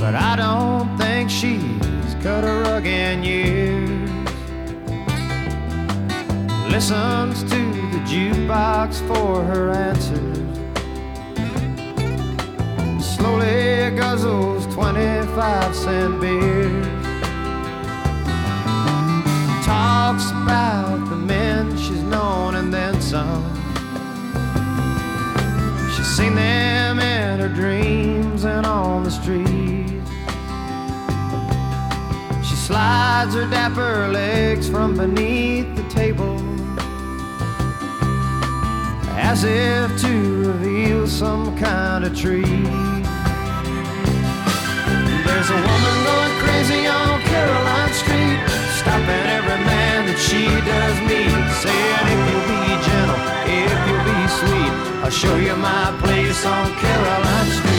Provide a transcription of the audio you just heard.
but I don't think she's cut a rug in years. Listens to the jukebox for her answers. Slowly guzzles 25-cent beers. Talks about the men she's known and then some. She's seen them in her dreams and on the street. She slides her dapper legs from beneath the table, as if to reveal some kind of treat. There's a woman going crazy on Caroline Street, stopping every man that she does meet, saying, if you'll be gentle, if you'll be sweet, I'll show you my place on Caroline Street.